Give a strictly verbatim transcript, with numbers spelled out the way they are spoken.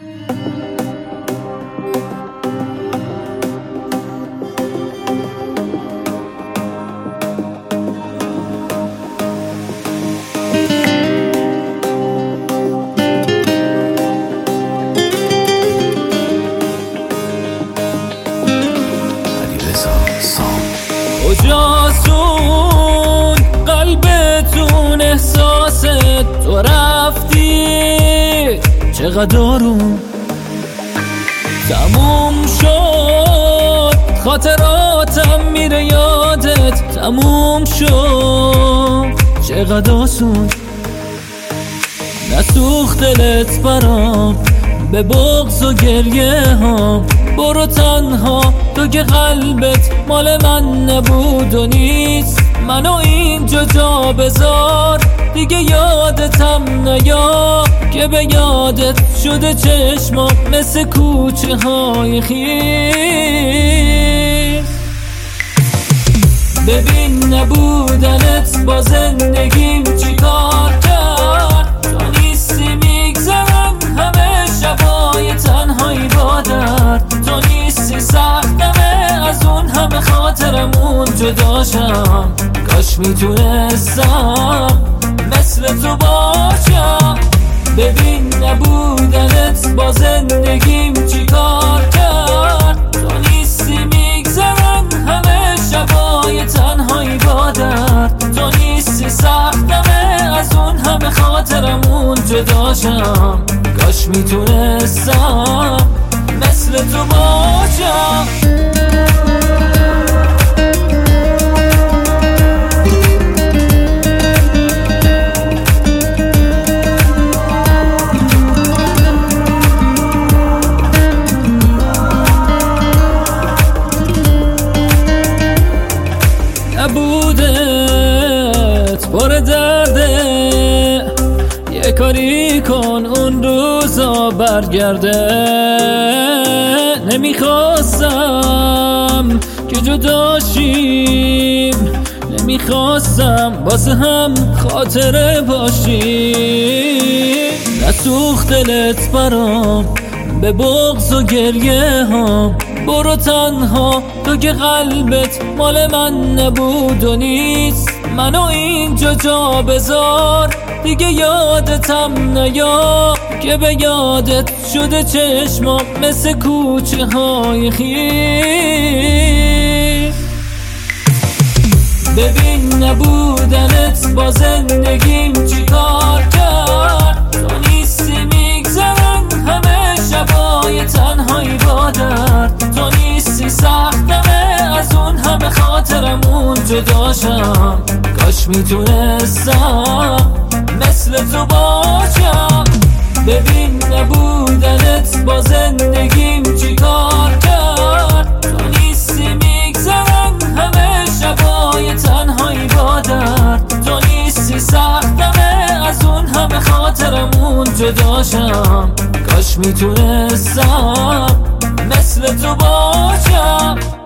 کجاست قلبتون احساست تو رفتی چقدر اون تموم شد خاطراتم میره یادت تموم شد چقدر آسون نسوخت دلت برام به بغض و گریه هم برو تنها تو که قلبت مال من نبود و نیست منو اینجا جا بذار دیگه یادتم نیا که به یادت شده چشمام مثل کوچه های خیس ببین نبودنت با زندگیم چی کار کرد تو نیستی میگذرم همه شبای تنهایی با درد تو نیستی سختمه از اون همه خاطرمون جداشم کاش میتونستم مثل تو باشم ببین نبودنت با زندگیم چی کار کرد تو نیستی میگذرم همه شبای تنهایی با درد تو نیستی سختمه از اون همه خاطرمون جداشم کاش میتونستم مثل تو باشم نبودت پر درده یه کاری کن اون روزا برگرده نمیخواستم که جدا شیم نمیخواستم واسه هم خاطره باشیم نسوخت دلت برام به بغض و گریه هم برو تنها تو که قلبت مال من نبود و نیست منو اینجا جا بذار دیگه یادتم نیا که به یادت شده چشمام مثل کوچه های خیس ببین نبودنت با زندگیم چی کار کرد تو نیستی میگذرم همه شبای تنهایی با درد تو نیستی سختمه از اون همه خاطرمون جداشم کاش میتونستم مثل تو باشم ببین نبودنت با زندگیم چی کار کرد تو نیستی میگذرم همه شبای تنهایی با درد تو نیستی سختمه از اون همه خاطرمون جداشم کاش میتونستم مثل تو باشم